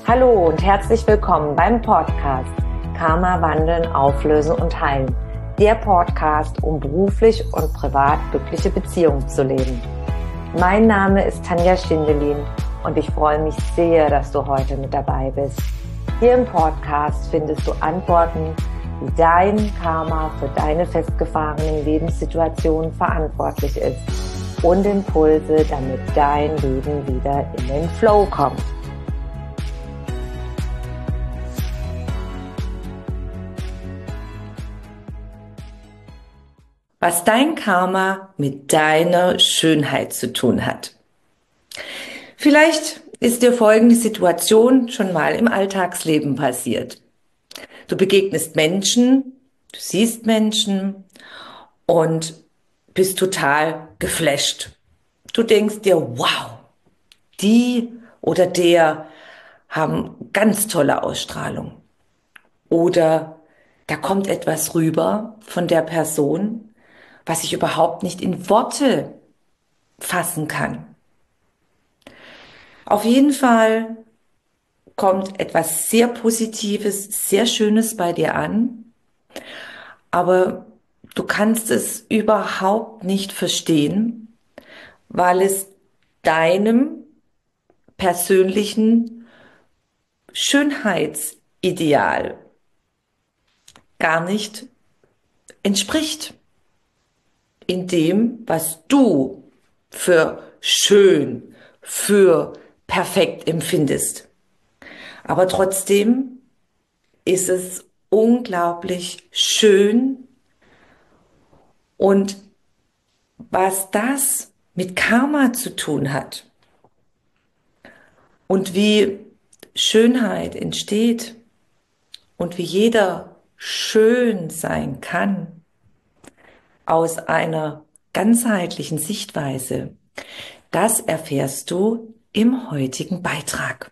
Hallo und herzlich willkommen beim Podcast Karma wandeln, auflösen und heilen. Der Podcast, um beruflich und privat glückliche Beziehungen zu leben. Mein Name ist Tanja Schindelin und ich freue mich sehr, dass du heute mit dabei bist. Hier im Podcast findest du Antworten, wie dein Karma für deine festgefahrenen Lebenssituationen verantwortlich ist und Impulse, damit dein Leben wieder in den Flow kommt. Was dein Karma mit deiner Schönheit zu tun hat. Vielleicht ist dir folgende Situation schon mal im Alltagsleben passiert. Du begegnest Menschen, du siehst Menschen und bist total geflasht. Du denkst dir, wow, die oder der haben ganz tolle Ausstrahlung. Oder da kommt etwas rüber von der Person, was ich überhaupt nicht in Worte fassen kann. Auf jeden Fall kommt etwas sehr Positives, sehr Schönes bei dir an, aber du kannst es überhaupt nicht verstehen, weil es deinem persönlichen Schönheitsideal gar nicht entspricht. In dem, was du für schön, für perfekt empfindest. Aber trotzdem ist es unglaublich schön und was das mit Karma zu tun hat und wie Schönheit entsteht und wie jeder schön sein kann aus einer ganzheitlichen Sichtweise, das erfährst du im heutigen Beitrag.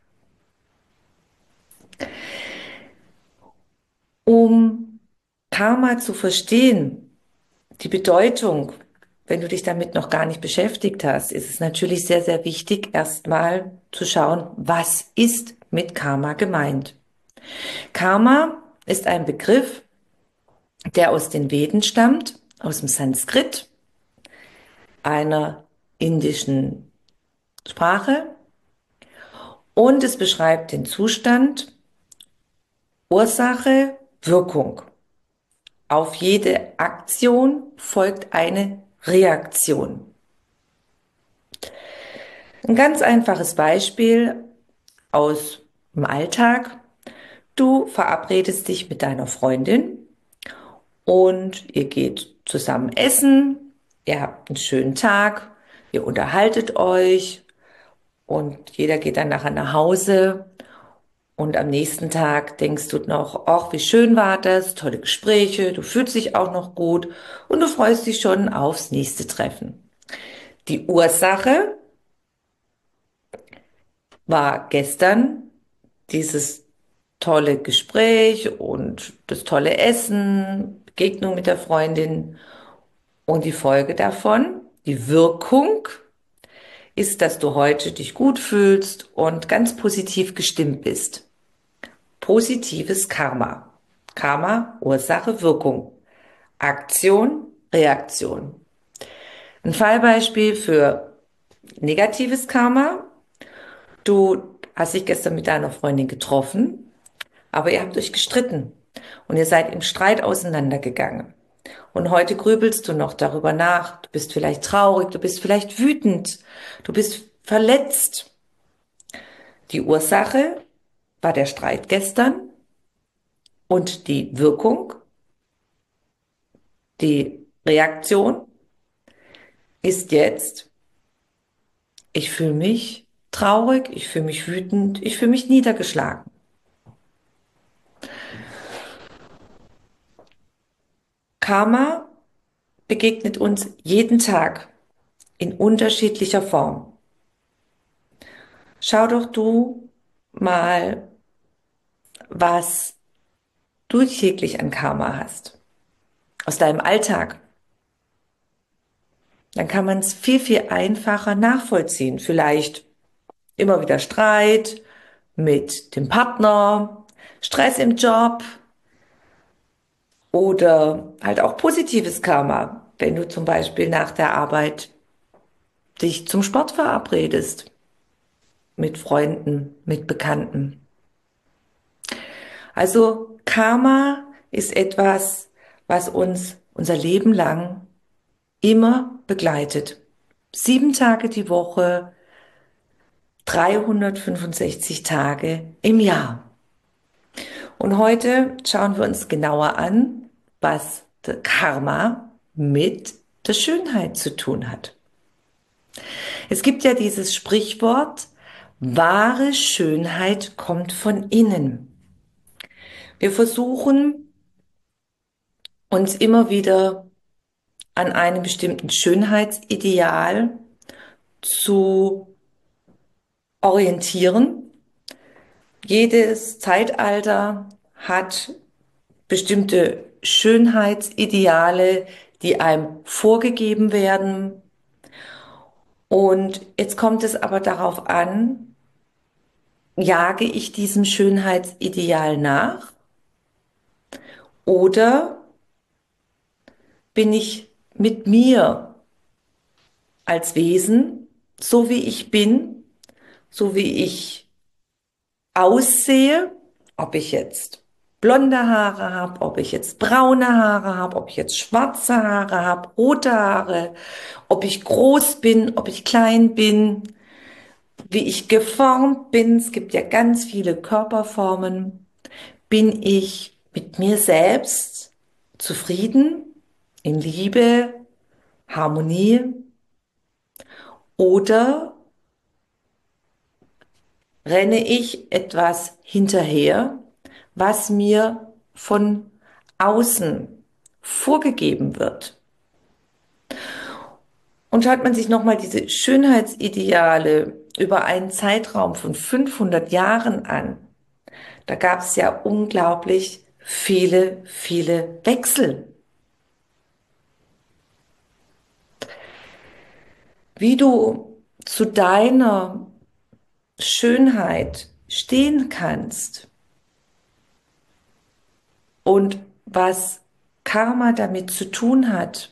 Um Karma zu verstehen, die Bedeutung, wenn du dich damit noch gar nicht beschäftigt hast, ist es natürlich sehr, sehr wichtig, erstmal zu schauen, was ist mit Karma gemeint. Karma ist ein Begriff, der aus den Veden stammt, aus dem Sanskrit, einer indischen Sprache, und es beschreibt den Zustand Ursache, Wirkung. Auf jede Aktion folgt eine Reaktion. Ein ganz einfaches Beispiel aus dem Alltag. Du verabredest dich mit deiner Freundin und ihr geht zusammen essen, ihr habt einen schönen Tag, ihr unterhaltet euch und jeder geht dann nachher nach Hause. Und am nächsten Tag denkst du noch, ach, wie schön war das, tolle Gespräche, du fühlst dich auch noch gut und du freust dich schon aufs nächste Treffen. Die Ursache war gestern dieses tolle Gespräch und das tolle Essen, Begegnung mit der Freundin, und die Folge davon, die Wirkung, ist, dass du heute dich gut fühlst und ganz positiv gestimmt bist. Positives Karma. Karma, Ursache, Wirkung. Aktion, Reaktion. Ein Fallbeispiel für negatives Karma. Du hast dich gestern mit deiner Freundin getroffen, aber ihr habt euch gestritten und ihr seid im Streit auseinandergegangen. Und heute grübelst du noch darüber nach. Du bist vielleicht traurig, du bist vielleicht wütend, du bist verletzt. Die Ursache war der Streit gestern und die Wirkung, die Reaktion ist jetzt, ich fühle mich traurig, ich fühle mich wütend, ich fühle mich niedergeschlagen. Karma begegnet uns jeden Tag in unterschiedlicher Form. Schau doch du mal, was du täglich an Karma hast, aus deinem Alltag. Dann kann man es viel, viel einfacher nachvollziehen. Vielleicht immer wieder Streit, mit dem Partner, Stress im Job oder halt auch positives Karma, wenn du zum Beispiel nach der Arbeit dich zum Sport verabredest mit Freunden, mit Bekannten. Also Karma ist etwas, was uns unser Leben lang immer begleitet. 7 Tage die Woche, 365 Tage im Jahr. Und heute schauen wir uns genauer an, was der Karma mit der Schönheit zu tun hat. Es gibt ja dieses Sprichwort, wahre Schönheit kommt von innen. Wir versuchen uns immer wieder an einem bestimmten Schönheitsideal zu orientieren. Jedes Zeitalter hat bestimmte Schönheitsideale, die einem vorgegeben werden. Und jetzt kommt es aber darauf an, jage ich diesem Schönheitsideal nach oder bin ich mit mir als Wesen, so wie ich bin, so wie ich aussehe, ob ich jetzt blonde Haare habe, ob ich jetzt braune Haare habe, ob ich jetzt schwarze Haare habe, rote Haare, ob ich groß bin, ob ich klein bin, wie ich geformt bin. Es gibt ja ganz viele Körperformen. Bin ich mit mir selbst zufrieden, in Liebe, Harmonie oder renne ich etwas hinterher, was mir von außen vorgegeben wird? Und schaut man sich nochmal diese Schönheitsideale über einen Zeitraum von 500 Jahren an, da gab es ja unglaublich viele, viele Wechsel. Wie du zu deiner Schönheit stehen kannst und was Karma damit zu tun hat,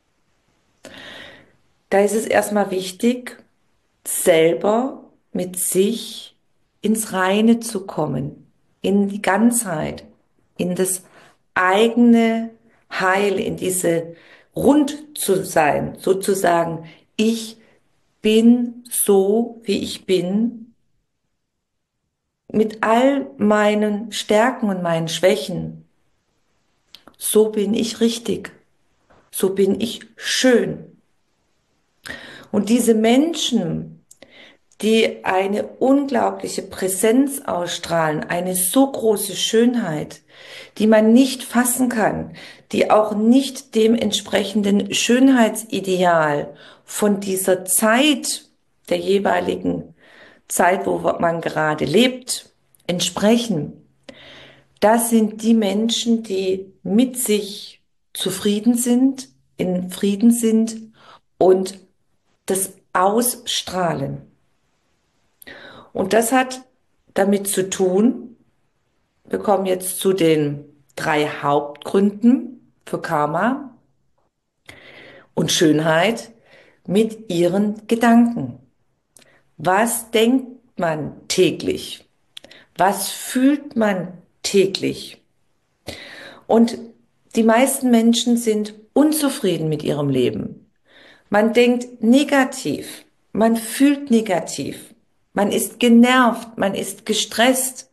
da ist es erstmal wichtig, selber mit sich ins Reine zu kommen, in die Ganzheit, in das eigene Heil, in diese rund zu sein, sozusagen, ich bin so, wie ich bin, mit all meinen Stärken und meinen Schwächen. So bin ich richtig, so bin ich schön. Und diese Menschen, die eine unglaubliche Präsenz ausstrahlen, eine so große Schönheit, die man nicht fassen kann, die auch nicht dem entsprechenden Schönheitsideal von dieser Zeit, der jeweiligen Zeit, wo man gerade lebt, entsprechen. Das sind die Menschen, die mit sich zufrieden sind, in Frieden sind und das ausstrahlen. Und das hat damit zu tun, wir kommen jetzt zu den 3 Hauptgründen für Karma und Schönheit mit ihren Gedanken. Was denkt man täglich? Was fühlt man täglich? Und die meisten Menschen sind unzufrieden mit ihrem Leben. Man denkt negativ, man fühlt negativ, man ist genervt, man ist gestresst.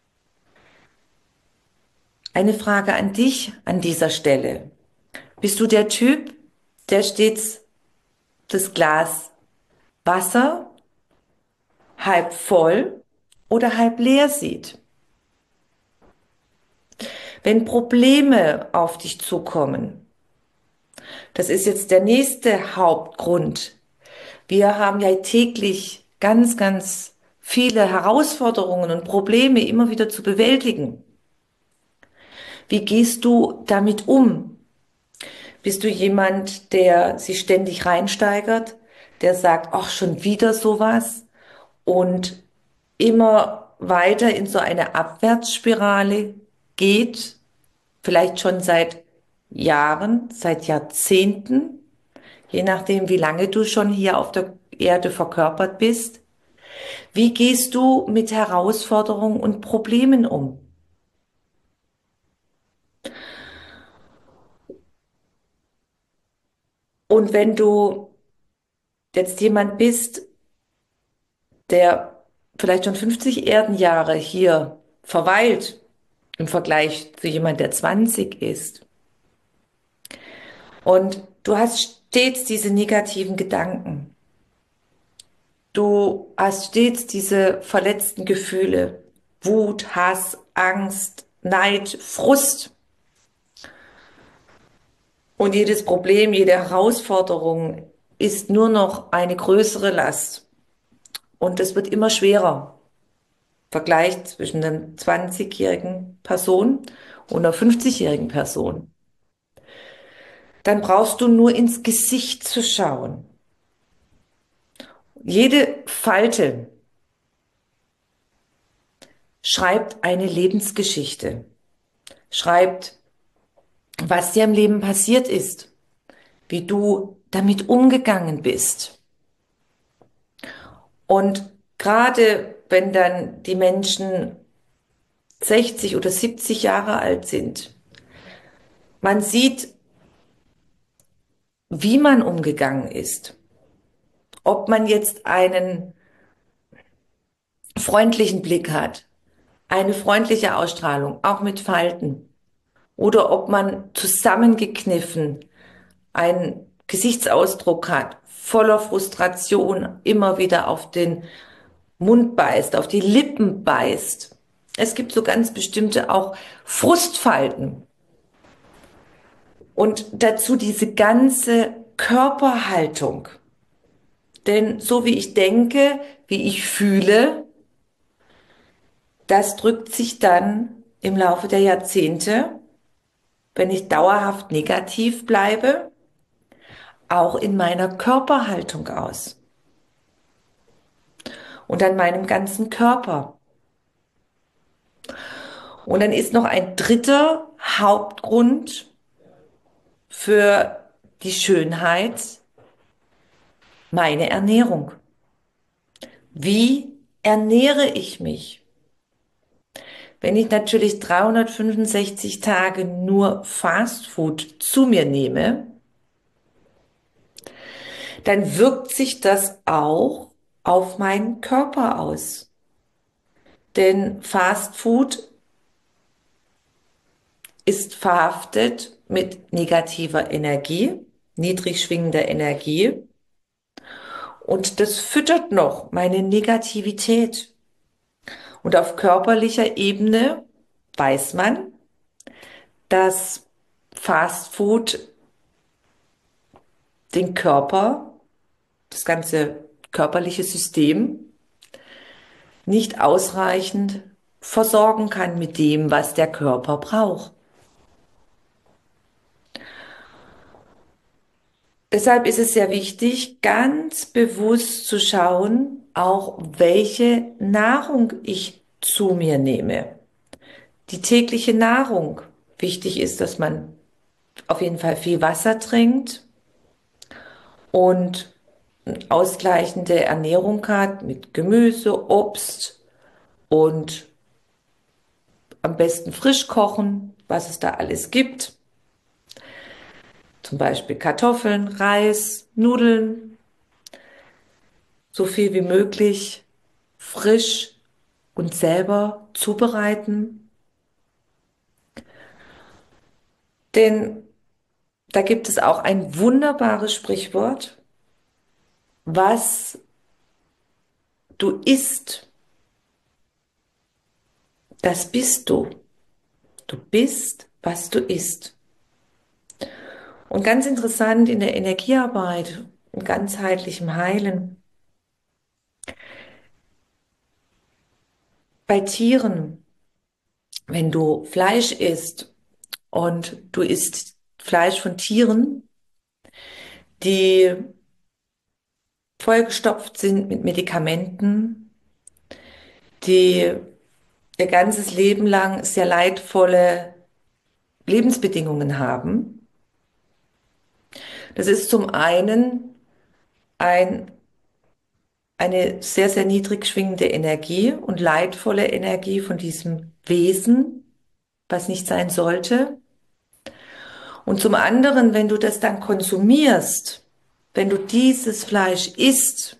Eine Frage an dich an dieser Stelle. Bist du der Typ, der stets das Glas Wasser halb voll oder halb leer sieht? Wenn Probleme auf dich zukommen, das ist jetzt der nächste Hauptgrund. Wir haben ja täglich ganz, ganz viele Herausforderungen und Probleme immer wieder zu bewältigen. Wie gehst du damit um? Bist du jemand, der sich ständig reinsteigert, der sagt, ach, schon wieder sowas und immer weiter in so eine Abwärtsspirale geht, vielleicht schon seit Jahren, seit Jahrzehnten, je nachdem, wie lange du schon hier auf der Erde verkörpert bist. Wie gehst du mit Herausforderungen und Problemen um? Und wenn du jetzt jemand bist, der vielleicht schon 50 Erdenjahre hier verweilt, im Vergleich zu jemand, der 20 ist, und du hast stets diese negativen Gedanken, du hast stets diese verletzten Gefühle, Wut, Hass, Angst, Neid, Frust, und jedes Problem, jede Herausforderung ist nur noch eine größere Last. Und es wird immer schwerer. Vergleich zwischen einer 20-jährigen Person und einer 50-jährigen Person. Dann brauchst du nur ins Gesicht zu schauen. Jede Falte schreibt eine Lebensgeschichte, schreibt, was dir im Leben passiert ist, wie du damit umgegangen bist. Und gerade wenn dann die Menschen 60 oder 70 Jahre alt sind, man sieht, wie man umgegangen ist. Ob man jetzt einen freundlichen Blick hat, eine freundliche Ausstrahlung, auch mit Falten, oder ob man zusammengekniffen einen Gesichtsausdruck hat, voller Frustration, immer wieder auf den Mund beißt, auf die Lippen beißt. Es gibt so ganz bestimmte auch Frustfalten. Und dazu diese ganze Körperhaltung. Denn so wie ich denke, wie ich fühle, das drückt sich dann im Laufe der Jahrzehnte, wenn ich dauerhaft negativ bleibe, auch in meiner Körperhaltung aus und an meinem ganzen Körper. Und dann ist noch ein dritter Hauptgrund für die Schönheit meine Ernährung. Wie ernähre ich mich? Wenn ich natürlich 365 Tage nur Fastfood zu mir nehme, dann wirkt sich das auch auf meinen Körper aus. Denn Fastfood ist verhaftet mit negativer Energie, niedrig schwingender Energie, und das füttert noch meine Negativität. Und auf körperlicher Ebene weiß man, dass Fastfood den Körper, das ganze körperliche System, nicht ausreichend versorgen kann mit dem, was der Körper braucht. Deshalb ist es sehr wichtig, ganz bewusst zu schauen, auch welche Nahrung ich zu mir nehme. Die tägliche Nahrung. Wichtig ist, dass man auf jeden Fall viel Wasser trinkt und eine ausgleichende Ernährung hat mit Gemüse, Obst und am besten frisch kochen, was es da alles gibt. Zum Beispiel Kartoffeln, Reis, Nudeln, so viel wie möglich frisch und selber zubereiten. Denn da gibt es auch ein wunderbares Sprichwort: Was du isst, das bist du. Du bist, was du isst. Und ganz interessant in der Energiearbeit und ganzheitlichem Heilen. Bei Tieren, wenn du Fleisch isst und du isst Fleisch von Tieren, die vollgestopft sind mit Medikamenten, die ihr ganzes Leben lang sehr leidvolle Lebensbedingungen haben. Das ist zum einen ein, eine sehr, sehr niedrig schwingende Energie und leidvolle Energie von diesem Wesen, was nicht sein sollte. Und zum anderen, wenn du das dann konsumierst, wenn du dieses Fleisch isst,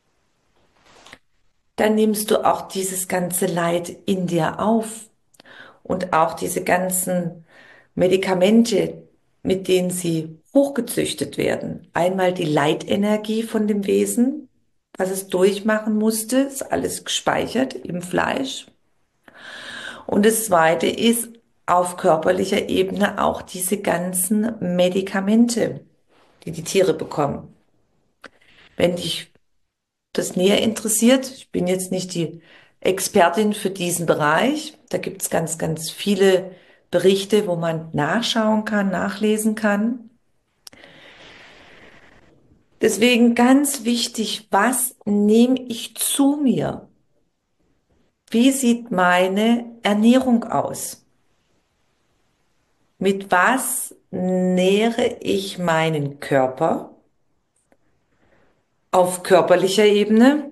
dann nimmst du auch dieses ganze Leid in dir auf und auch diese ganzen Medikamente, mit denen sie hochgezüchtet werden. Einmal die Leitenergie von dem Wesen, was es durchmachen musste, ist alles gespeichert im Fleisch. Und das Zweite ist auf körperlicher Ebene auch diese ganzen Medikamente, die die Tiere bekommen. Wenn dich das näher interessiert, ich bin jetzt nicht die Expertin für diesen Bereich, da gibt es ganz, ganz viele Berichte, wo man nachschauen kann, nachlesen kann. Deswegen ganz wichtig, was nehme ich zu mir? Wie sieht meine Ernährung aus? Mit was nähere ich meinen Körper auf körperlicher Ebene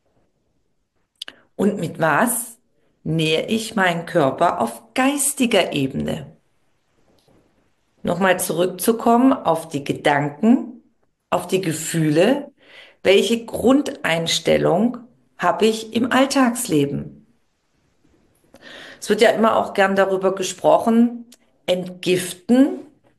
und mit was nähere ich meinen Körper auf geistiger Ebene? Nochmal zurückzukommen auf die Gedanken, auf die Gefühle. Welche Grundeinstellung habe ich im Alltagsleben? Es wird ja immer auch gern darüber gesprochen, entgiften,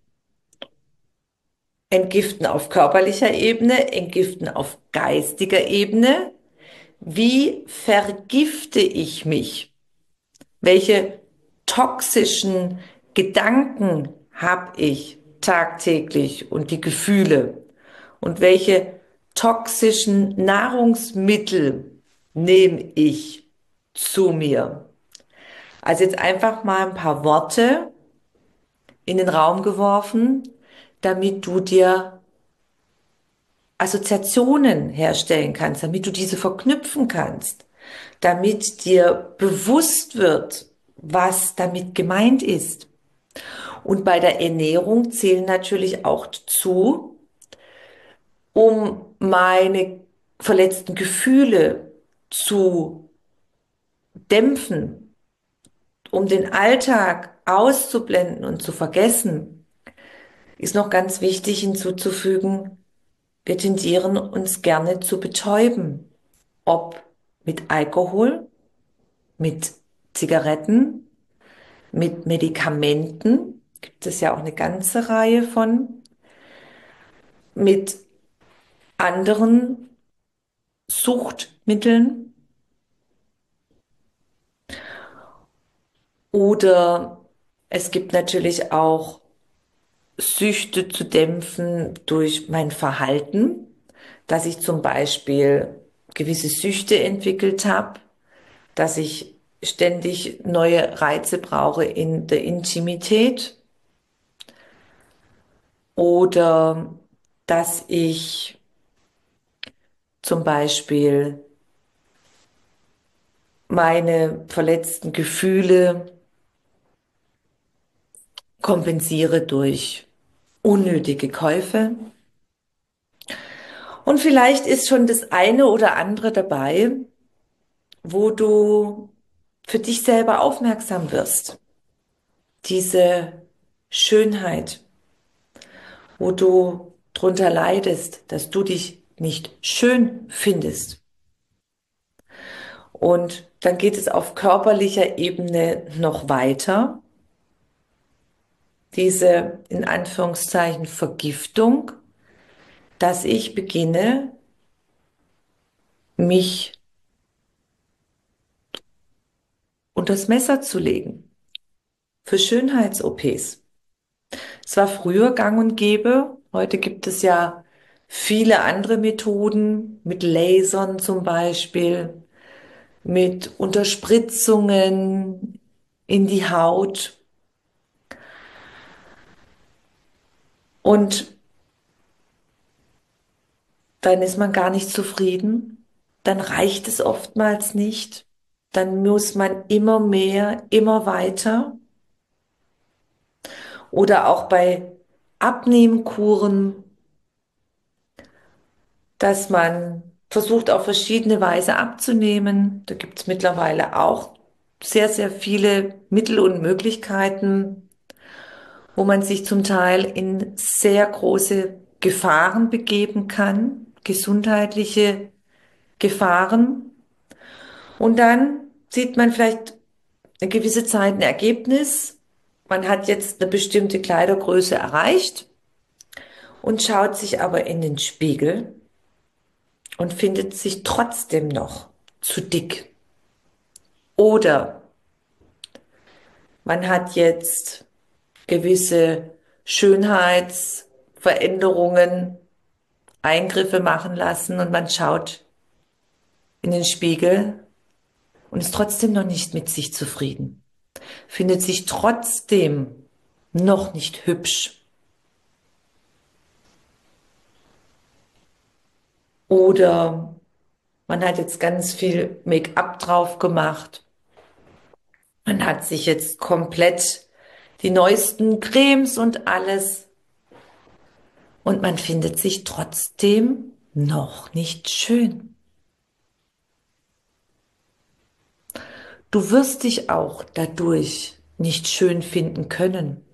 entgiften auf körperlicher Ebene, entgiften auf geistiger Ebene. Wie vergifte ich mich? Welche toxischen Gedanken habe ich tagtäglich und die Gefühle? Und welche toxischen Nahrungsmittel nehme ich zu mir? Also jetzt einfach mal ein paar Worte in den Raum geworfen, damit du dir Assoziationen herstellen kannst, damit du diese verknüpfen kannst, damit dir bewusst wird, was damit gemeint ist. Und bei der Ernährung zählen natürlich auch dazu, um meine verletzten Gefühle zu dämpfen, um den Alltag auszublenden und zu vergessen, ist noch ganz wichtig hinzuzufügen, wir tendieren uns gerne zu betäuben, ob mit Alkohol, mit Zigaretten, mit Medikamenten, gibt es ja auch eine ganze Reihe von, mit anderen Suchtmitteln oder es gibt natürlich auch Süchte zu dämpfen durch mein Verhalten, dass ich zum Beispiel gewisse Süchte entwickelt habe, dass ich ständig neue Reize brauche in der Intimität oder dass ich zum Beispiel meine verletzten Gefühle kompensiere durch unnötige Käufe. Und vielleicht ist schon das eine oder andere dabei, wo du für dich selber aufmerksam wirst. Diese Schönheit, wo du drunter leidest, dass du dich nicht schön findest. Und dann geht es auf körperlicher Ebene noch weiter. Diese in Anführungszeichen Vergiftung, dass ich beginne, mich unters Messer zu legen für Schönheits-OPs. Es war früher gang und gäbe. Heute gibt es ja viele andere Methoden mit Lasern zum Beispiel, mit Unterspritzungen in die Haut. Und dann ist man gar nicht zufrieden. Dann reicht es oftmals nicht. dann muss man immer mehr, immer weiter. Oder auch bei Abnehmkuren, dass man versucht, auf verschiedene Weise abzunehmen. Da gibt es mittlerweile auch sehr, sehr viele Mittel und Möglichkeiten, wo man sich zum Teil in sehr große Gefahren begeben kann, gesundheitliche Gefahren. Und dann sieht man vielleicht eine gewisse Zeit ein Ergebnis. Man hat jetzt eine bestimmte Kleidergröße erreicht und schaut sich aber in den Spiegel und findet sich trotzdem noch zu dick. Oder man hat jetzt gewisse Schönheitsveränderungen, Eingriffe machen lassen und man schaut in den Spiegel und ist trotzdem noch nicht mit sich zufrieden, findet sich trotzdem noch nicht hübsch. Oder man hat jetzt ganz viel Make-up drauf gemacht. Man hat sich jetzt komplett die neuesten Cremes und alles. Und man findet sich trotzdem noch nicht schön. Du wirst dich auch dadurch nicht schön finden können,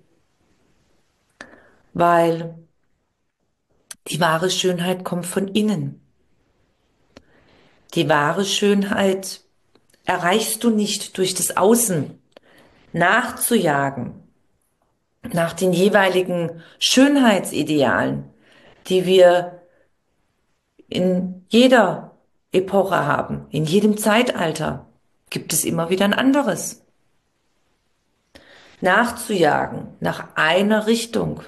weil die wahre Schönheit kommt von innen. Die wahre Schönheit erreichst du nicht durch das Außen nachzujagen, nach den jeweiligen Schönheitsidealen, die wir in jeder Epoche haben, in jedem Zeitalter, gibt es immer wieder ein anderes. Nachzujagen nach einer Richtung.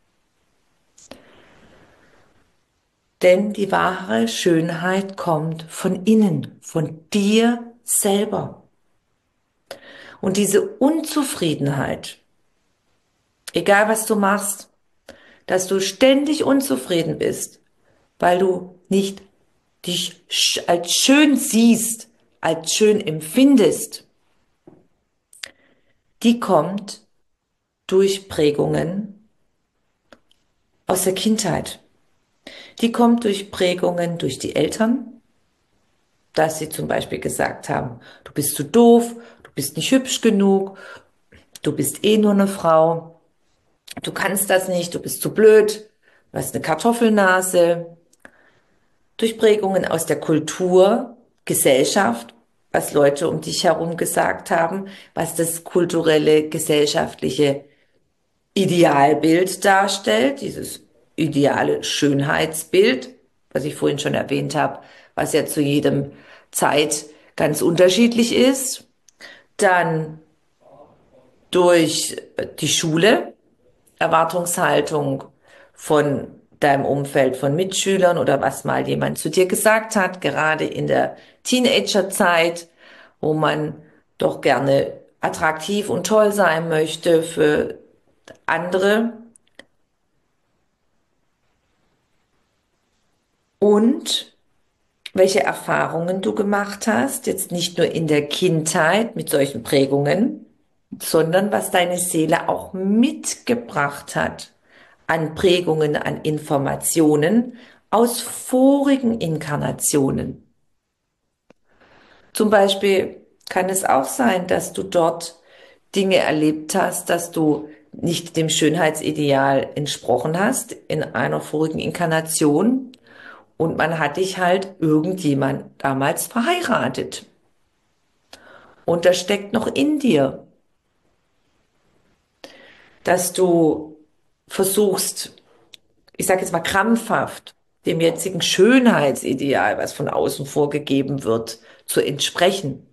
Denn die wahre Schönheit kommt von innen, von dir selber. Und diese Unzufriedenheit, egal was du machst, dass du ständig unzufrieden bist, weil du nicht dich als schön siehst, als schön empfindest, die kommt durch Prägungen aus der Kindheit. Die kommt durch Prägungen durch die Eltern, dass sie zum Beispiel gesagt haben, du bist zu doof, du bist nicht hübsch genug, du bist eh nur eine Frau, du kannst das nicht, du bist zu blöd, du hast eine Kartoffelnase. Durch Prägungen aus der Kultur, Gesellschaft, was Leute um dich herum gesagt haben, was das kulturelle, gesellschaftliche Idealbild darstellt, dieses ideale Schönheitsbild, was ich vorhin schon erwähnt habe, was ja zu jedem Zeit ganz unterschiedlich ist. Dann durch die Schule, Erwartungshaltung von deinem Umfeld, von Mitschülern oder was mal jemand zu dir gesagt hat, gerade in der Teenagerzeit, wo man doch gerne attraktiv und toll sein möchte für andere. Und welche Erfahrungen du gemacht hast, jetzt nicht nur in der Kindheit mit solchen Prägungen, sondern was deine Seele auch mitgebracht hat an Prägungen, an Informationen aus vorigen Inkarnationen. Zum Beispiel kann es auch sein, dass du dort Dinge erlebt hast, dass du nicht dem Schönheitsideal entsprochen hast in einer vorigen Inkarnation und man hat dich halt irgendjemand damals verheiratet. Und das steckt noch in dir, dass du versuchst, ich sage jetzt mal krampfhaft, dem jetzigen Schönheitsideal, was von außen vorgegeben wird, zu entsprechen.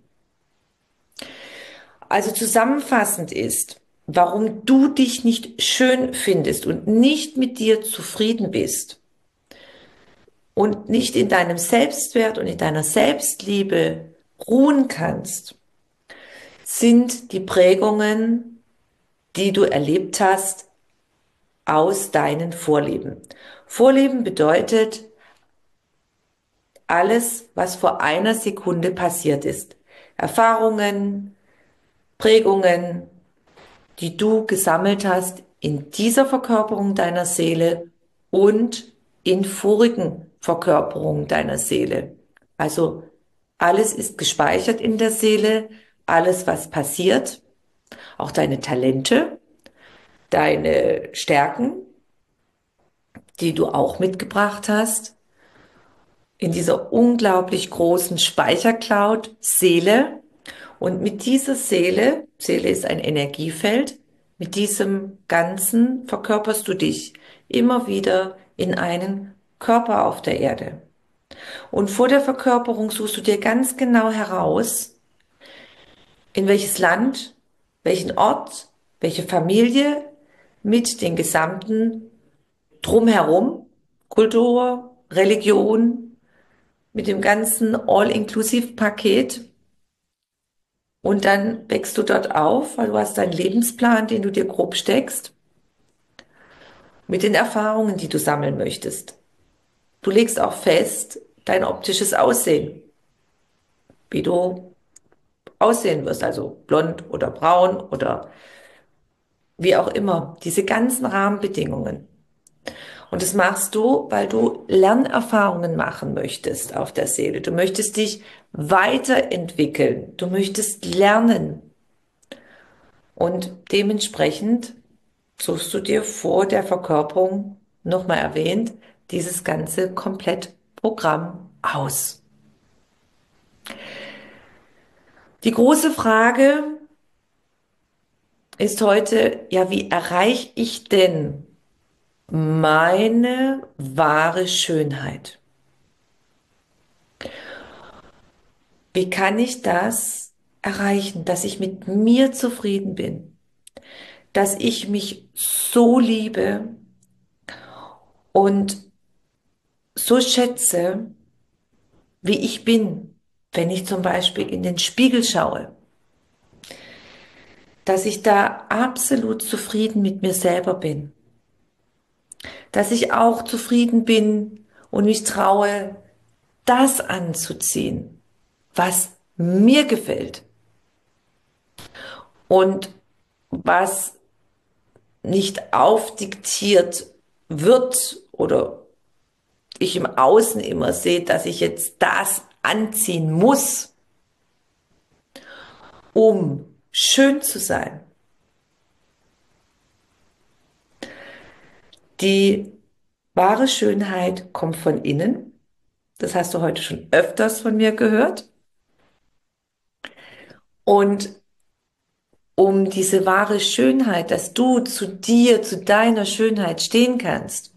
Also zusammenfassend ist, warum du dich nicht schön findest und nicht mit dir zufrieden bist und nicht in deinem Selbstwert und in deiner Selbstliebe ruhen kannst, sind die Prägungen, die du erlebt hast aus deinen Vorleben. Vorleben bedeutet alles, was vor einer Sekunde passiert ist. Erfahrungen, Prägungen, die du gesammelt hast in dieser Verkörperung deiner Seele und in vorigen Verkörperungen deiner Seele. Also alles ist gespeichert in der Seele, alles, was passiert, auch deine Talente, deine Stärken, die du auch mitgebracht hast, in dieser unglaublich großen Speichercloud Seele. Und mit dieser Seele, Seele ist ein Energiefeld, mit diesem Ganzen verkörperst du dich immer wieder in einen Körper auf der Erde. Und vor der Verkörperung suchst du dir ganz genau heraus, in welches Land, welchen Ort, welche Familie mit den gesamten Drumherum, Kultur, Religion, mit dem ganzen All-Inclusive-Paket. Und dann wächst du dort auf, weil du hast deinen Lebensplan, den du dir grob steckst, mit den Erfahrungen, die du sammeln möchtest. Du legst auch fest dein optisches Aussehen, wie du aussehen wirst, also blond oder braun oder wie auch immer, diese ganzen Rahmenbedingungen. Und das machst du, weil du Lernerfahrungen machen möchtest auf der Seele. Du möchtest dich weiterentwickeln. Du möchtest lernen. Und dementsprechend suchst du dir vor der Verkörperung, nochmal erwähnt, dieses ganze Komplettprogramm aus. Die große Frage ist heute, ja, wie erreiche ich denn meine wahre Schönheit? Wie kann ich das erreichen, dass ich mit mir zufrieden bin, dass ich mich so liebe und so schätze, wie ich bin, wenn ich zum Beispiel in den Spiegel schaue, dass ich da absolut zufrieden mit mir selber bin, dass ich auch zufrieden bin und mich traue, das anzuziehen, was mir gefällt und was nicht aufdiktiert wird oder ich im Außen immer sehe, dass ich jetzt das anziehen muss, um schön zu sein. Die wahre Schönheit kommt von innen. Das hast du heute schon öfters von mir gehört. Und um diese wahre Schönheit, dass du zu dir, zu deiner Schönheit stehen kannst,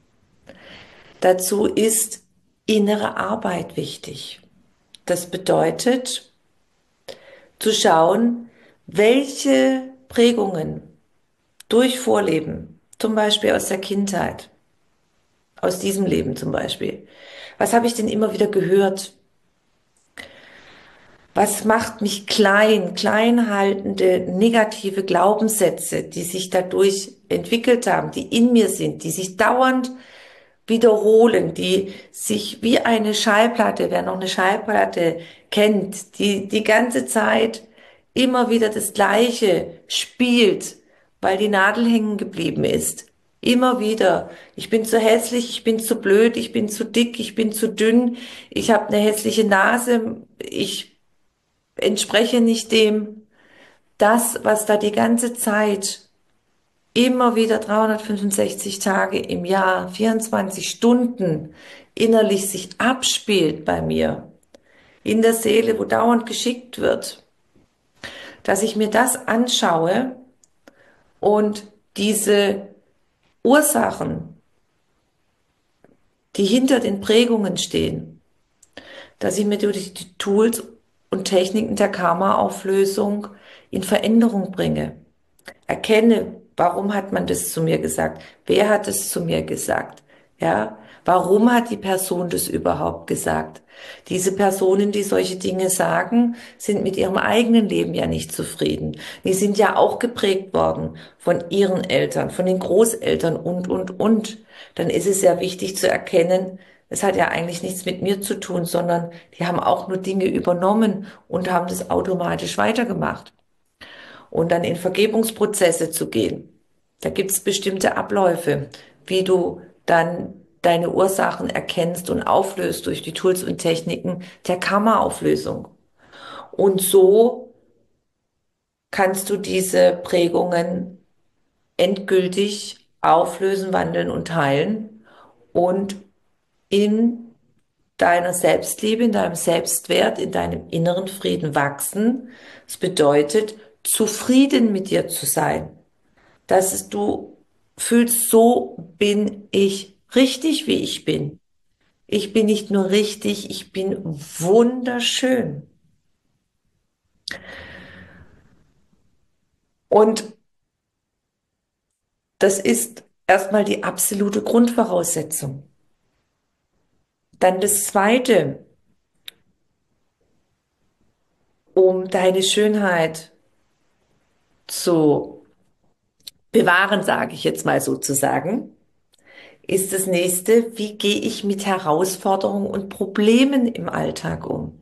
dazu ist innere Arbeit wichtig. Das bedeutet, zu schauen, welche Prägungen durch Vorleben, zum Beispiel aus der Kindheit, aus diesem Leben zum Beispiel, was habe ich denn immer wieder gehört? Was macht mich klein, kleinhaltende, negative Glaubenssätze, die sich dadurch entwickelt haben, die in mir sind, die sich dauernd wiederholen, die sich wie eine Schallplatte, wer noch eine Schallplatte kennt, die die ganze Zeit immer wieder das Gleiche spielt, weil die Nadel hängen geblieben ist. Immer wieder. Ich bin zu hässlich, ich bin zu blöd, ich bin zu dick, ich bin zu dünn, ich habe eine hässliche Nase, ich entspreche nicht dem. Das, was da die ganze Zeit immer wieder 365 Tage im Jahr, 24 Stunden innerlich sich abspielt bei mir, in der Seele, wo dauernd geschickt wird, dass ich mir das anschaue und diese Ursachen, die hinter den Prägungen stehen, dass ich mir durch die Tools und Techniken der Karma-Auflösung in Veränderung bringe. Erkenne, warum hat man das zu mir gesagt? Wer hat es zu mir gesagt? Ja, warum hat die Person das überhaupt gesagt? Diese Personen, die solche Dinge sagen, sind mit ihrem eigenen Leben ja nicht zufrieden. Die sind ja auch geprägt worden von ihren Eltern, von den Großeltern und. Dann ist es ja wichtig zu erkennen, es hat ja eigentlich nichts mit mir zu tun, sondern die haben auch nur Dinge übernommen und haben das automatisch weitergemacht. Und dann in Vergebungsprozesse zu gehen. Da gibt es bestimmte Abläufe, wie du dann deine Ursachen erkennst und auflöst durch die Tools und Techniken der Karma-Auflösung. Und so kannst du diese Prägungen endgültig auflösen, wandeln und heilen und in deiner Selbstliebe, in deinem Selbstwert, in deinem inneren Frieden wachsen. Das bedeutet, zufrieden mit dir zu sein, dass du fühlst, so bin ich richtig, wie ich bin. Ich bin nicht nur richtig, ich bin wunderschön. Und das ist erstmal die absolute Grundvoraussetzung. Dann das Zweite, um deine Schönheit zu bewahren, sage ich jetzt mal sozusagen, ist das nächste, wie gehe ich mit Herausforderungen und Problemen im Alltag um?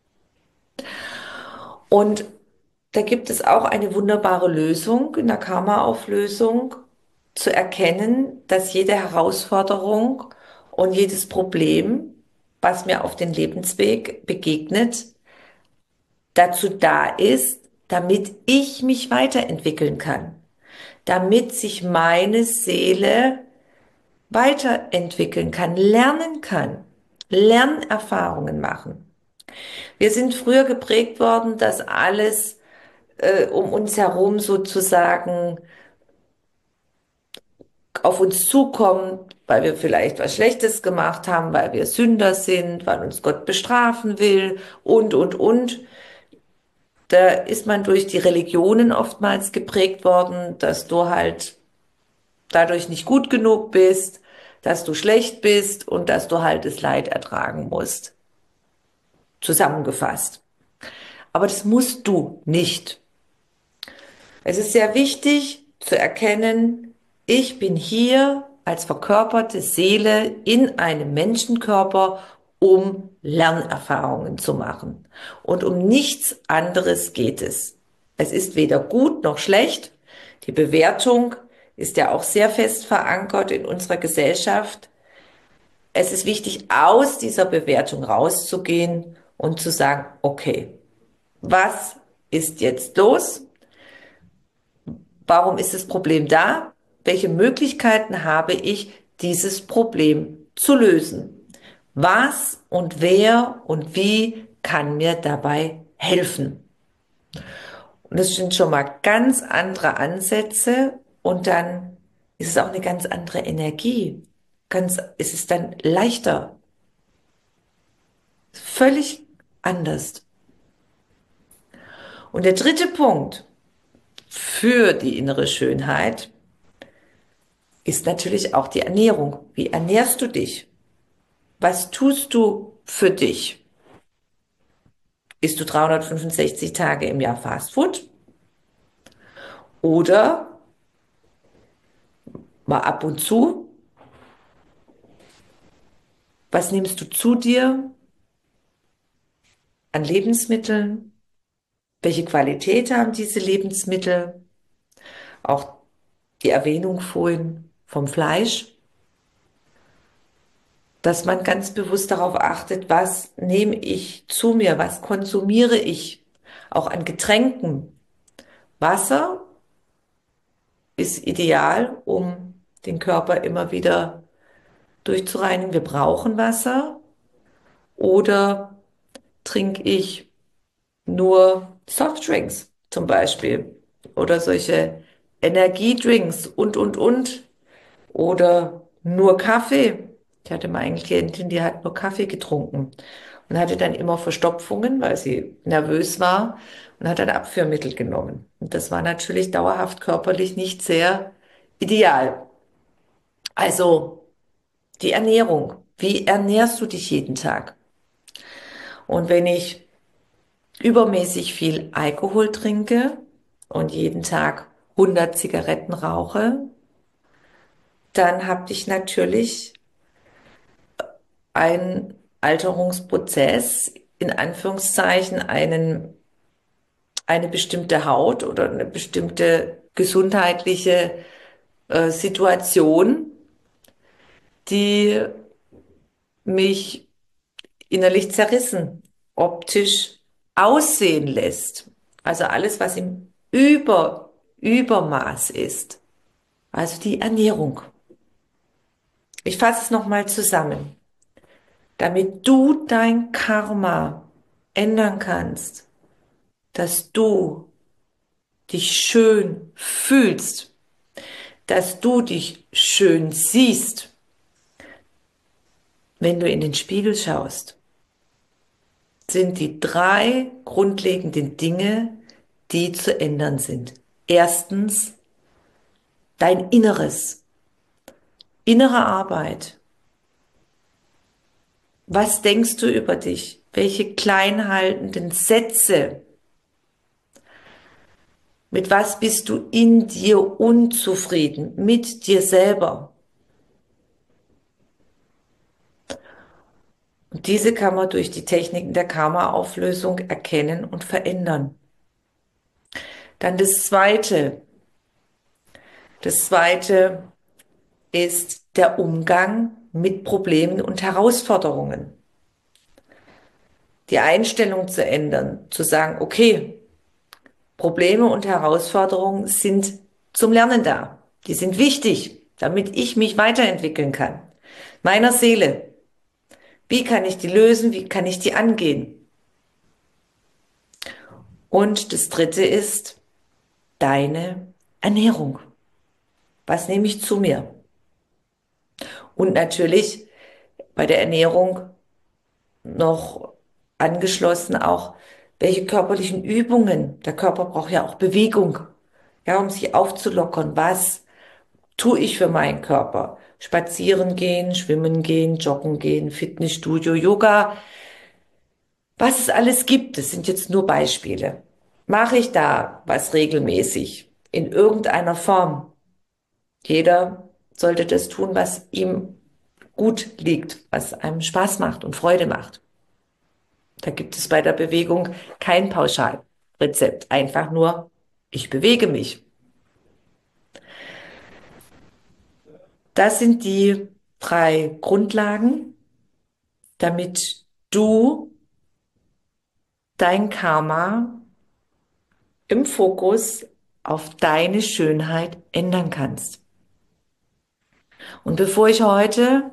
Und da gibt es auch eine wunderbare Lösung in der Karma-Auflösung, zu erkennen, dass jede Herausforderung und jedes Problem, was mir auf den Lebensweg begegnet, dazu da ist, damit ich mich weiterentwickeln kann, damit sich meine Seele weiterentwickeln kann, lernen kann, Lernerfahrungen machen. Wir sind früher geprägt worden, dass alles um uns herum sozusagen auf uns zukommt, weil wir vielleicht was Schlechtes gemacht haben, weil wir Sünder sind, weil uns Gott bestrafen will und. Da ist man durch die Religionen oftmals geprägt worden, dass du halt dadurch nicht gut genug bist, dass du schlecht bist und dass du halt das Leid ertragen musst. Zusammengefasst. Aber das musst du nicht. Es ist sehr wichtig zu erkennen, ich bin hier als verkörperte Seele in einem Menschenkörper, um Lernerfahrungen zu machen. Und um nichts anderes geht es. Es ist weder gut noch schlecht. Die Bewertung ist ja auch sehr fest verankert in unserer Gesellschaft. Es ist wichtig, aus dieser Bewertung rauszugehen und zu sagen, okay, was ist jetzt los? Warum ist das Problem da? Welche Möglichkeiten habe ich, dieses Problem zu lösen? Was und wer und wie kann mir dabei helfen? Und das sind schon mal ganz andere Ansätze und dann ist es auch eine ganz andere Energie. Es ist dann leichter, völlig anders. Und der dritte Punkt für die innere Schönheit ist natürlich auch die Ernährung. Wie ernährst du dich? Was tust du für dich? Isst du 365 Tage im Jahr Fastfood? Oder mal ab und zu? Was nimmst du zu dir an Lebensmitteln? Welche Qualität haben diese Lebensmittel? Auch die Erwähnung vorhin vom Fleisch, dass man ganz bewusst darauf achtet, was nehme ich zu mir, was konsumiere ich, auch an Getränken. Wasser ist ideal, um den Körper immer wieder durchzureinigen. Wir brauchen Wasser. Oder trinke ich nur Softdrinks zum Beispiel oder solche Energiedrinks und. Oder nur Kaffee. Ich hatte mal eine Klientin, die hat nur Kaffee getrunken und hatte dann immer Verstopfungen, weil sie nervös war und hat dann Abführmittel genommen. Und das war natürlich dauerhaft körperlich nicht sehr ideal. Also die Ernährung. Wie ernährst du dich jeden Tag? Und wenn ich übermäßig viel Alkohol trinke und jeden Tag 100 Zigaretten rauche, dann habe ich natürlich einen Alterungsprozess, in Anführungszeichen, eine bestimmte Haut oder eine bestimmte gesundheitliche Situation, die mich innerlich zerrissen, optisch aussehen lässt. Also alles, was im Übermaß ist. Also die Ernährung. Ich fasse es nochmal zusammen. Damit du dein Karma ändern kannst, dass du dich schön fühlst, dass du dich schön siehst, wenn du in den Spiegel schaust, sind die drei grundlegenden Dinge, die zu ändern sind. Erstens, dein Inneres, innere Arbeit. Was denkst du über dich? Welche kleinhaltenden Sätze? Mit was bist du in dir unzufrieden? Mit dir selber. Und diese kann man durch die Techniken der Karma-Auflösung erkennen und verändern. Dann das Zweite. Das Zweite ist der Umgang mit Problemen und Herausforderungen. Die Einstellung zu ändern, zu sagen, okay, Probleme und Herausforderungen sind zum Lernen da. Die sind wichtig, damit ich mich weiterentwickeln kann. Meiner Seele. Wie kann ich die lösen? Wie kann ich die angehen? Und das Dritte ist deine Ernährung. Was nehme ich zu mir? Und natürlich bei der Ernährung noch angeschlossen auch, welche körperlichen Übungen. Der Körper braucht ja auch Bewegung, ja, um sich aufzulockern. Was tue ich für meinen Körper? Spazieren gehen, schwimmen gehen, joggen gehen, Fitnessstudio, Yoga. Was es alles gibt, das sind jetzt nur Beispiele. Mache ich da was regelmäßig in irgendeiner Form? Jeder sollte das tun, was ihm gut liegt, was einem Spaß macht und Freude macht. Da gibt es bei der Bewegung kein Pauschalrezept. Einfach nur, ich bewege mich. Das sind die drei Grundlagen, damit du dein Karma im Fokus auf deine Schönheit ändern kannst. Und bevor ich heute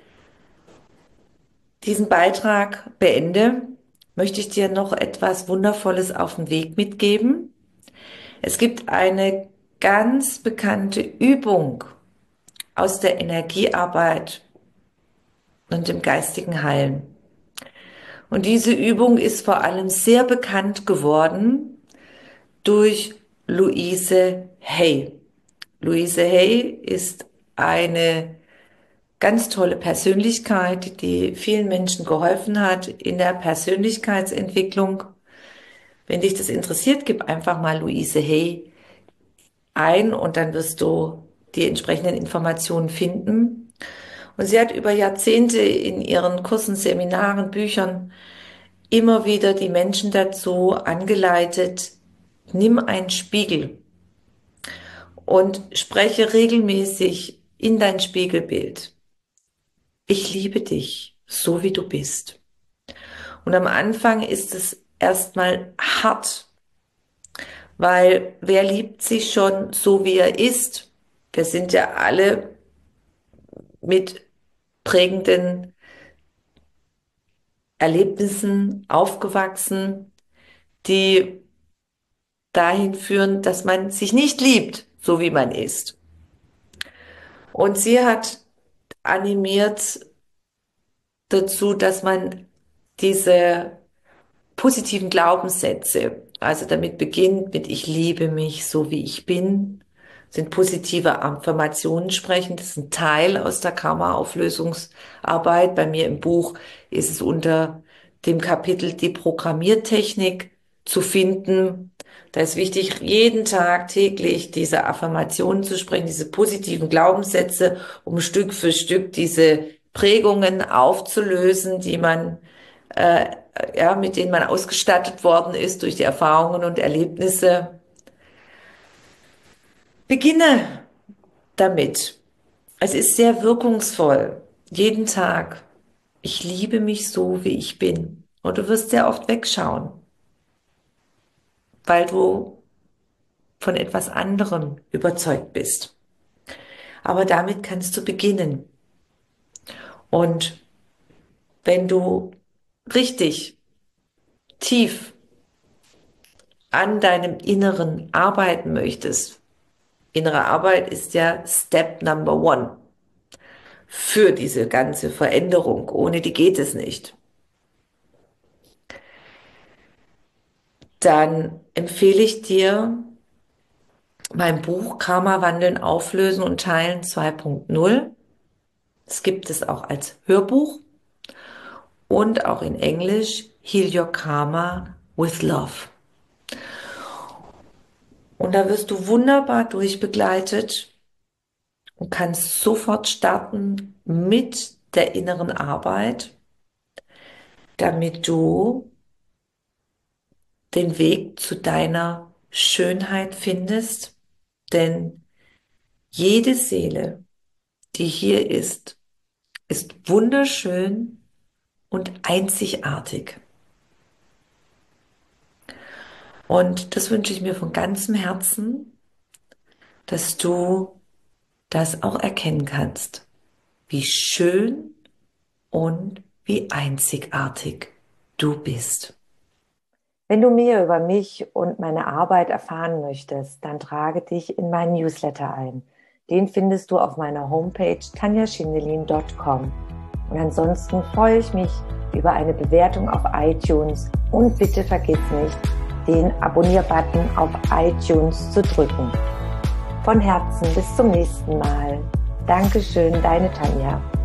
diesen Beitrag beende, möchte ich dir noch etwas Wundervolles auf den Weg mitgeben. Es gibt eine ganz bekannte Übung aus der Energiearbeit und dem geistigen Heilen. Und diese Übung ist vor allem sehr bekannt geworden durch Louise Hay. Louise Hay ist eine ganz tolle Persönlichkeit, die vielen Menschen geholfen hat in der Persönlichkeitsentwicklung. Wenn dich das interessiert, gib einfach mal Louise Hay ein und dann wirst du die entsprechenden Informationen finden. Und sie hat über Jahrzehnte in ihren Kursen, Seminaren, Büchern immer wieder die Menschen dazu angeleitet, nimm einen Spiegel und spreche regelmäßig in dein Spiegelbild. Ich liebe dich, so wie du bist. Und am Anfang ist es erstmal hart, weil wer liebt sich schon so, wie er ist? Wir sind ja alle mit prägenden Erlebnissen aufgewachsen, die dahin führen, dass man sich nicht liebt, so wie man ist. Und sie hat animiert dazu, dass man diese positiven Glaubenssätze, also damit beginnt mit ich liebe mich so wie ich bin, sind positive Affirmationen sprechen. Das ist ein Teil aus der Karma-Auflösungsarbeit. Bei mir im Buch ist es unter dem Kapitel die Programmiertechnik zu finden. Da ist wichtig, jeden Tag täglich diese Affirmationen zu sprechen, diese positiven Glaubenssätze, um Stück für Stück diese Prägungen aufzulösen, die man, äh, ja, mit denen man ausgestattet worden ist durch die Erfahrungen und Erlebnisse. Beginne damit. Es ist sehr wirkungsvoll. Jeden Tag. Ich liebe mich so, wie ich bin. Und du wirst sehr oft wegschauen, weil du von etwas anderem überzeugt bist. Aber damit kannst du beginnen. Und wenn du richtig tief an deinem Inneren arbeiten möchtest, innere Arbeit ist ja Step Number One für diese ganze Veränderung. Ohne die geht es nicht. Dann empfehle ich dir mein Buch Karma wandeln, auflösen und teilen 2.0. Das gibt es auch als Hörbuch und auch in Englisch Heal Your Karma with Love. Und da wirst du wunderbar durchbegleitet und kannst sofort starten mit der inneren Arbeit, damit du den Weg zu deiner Schönheit findest. Denn jede Seele, die hier ist wunderschön und einzigartig. Und das wünsche ich mir von ganzem Herzen, dass du das auch erkennen kannst, wie schön und wie einzigartig du bist. Wenn du mehr über mich und meine Arbeit erfahren möchtest, dann trage dich in meinen Newsletter ein. Den findest du auf meiner Homepage tanjaschindelin.com. Und ansonsten freue ich mich über eine Bewertung auf iTunes und bitte vergiss nicht, den Abonnier-Button auf iTunes zu drücken. Von Herzen bis zum nächsten Mal. Dankeschön, deine Tanja.